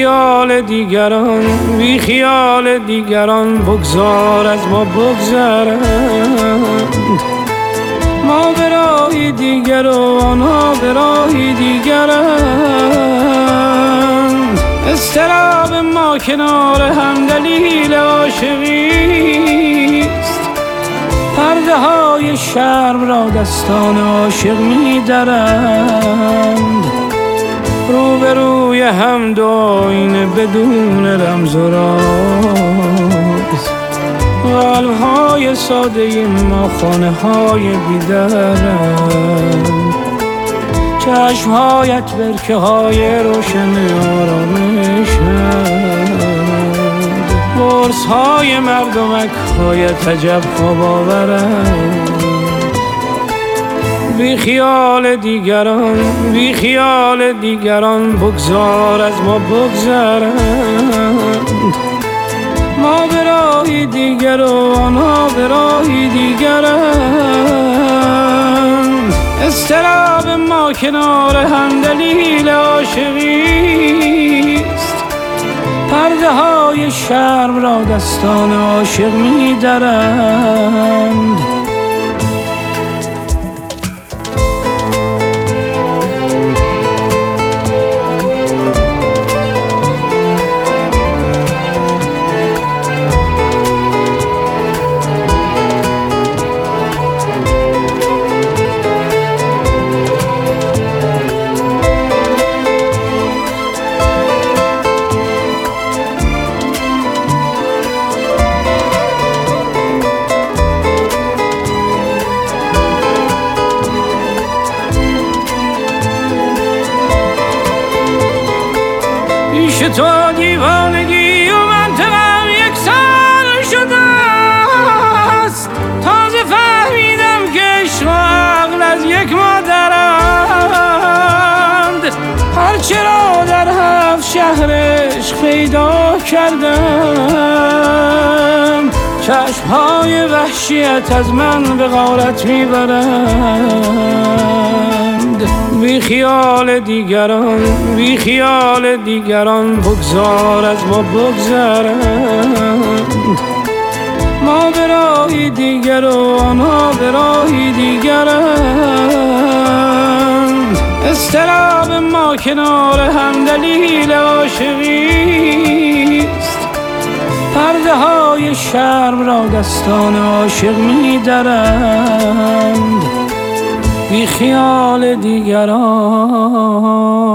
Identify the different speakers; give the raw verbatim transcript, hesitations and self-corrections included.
Speaker 1: خیال دیگران، بی خیال دیگران بگذار از ما بگذرند. ما به راهی دیگر و آنها به راهی دیگرند. اضطراب ما کنار هم دلیل عاشقیست. پرده های شرم را دستان عاشق می درند. روبروی هم دو آینه بدون رمز و راز. قلب‌های ساده ما خانه های بی‌درند. چشم‌هایت برکه های روشن آرامشند. قرص های مردمک هایت عجب خواب آورند. بی خیال دیگران، بی خیال دیگران بگذار از ما بگذرند. ما به راهی دیگر و آنها به راهی دیگرند. اضطراب ما کنار هم دلیل عاشقیست. پرده های شرم را دستان عاشق می درند. پیش تو دیوانگی و منطقم یک سال شده است. تازه فهمیدم که عشق و عقل از یک مادرند. هرچه را در هفت شهر عشق پیدا کردم. چشمهای وحشیت از من به غارت میبرند. بی خیال دیگران، بی خیال دیگران بگذار از ما بگذرند. ما به راهی دیگر و آنها به راهی دیگرند. اضطراب ما کنار هم دلیل عاشقیست. پرده های شرم را دستان عاشق می درند. بی خیال دیگران.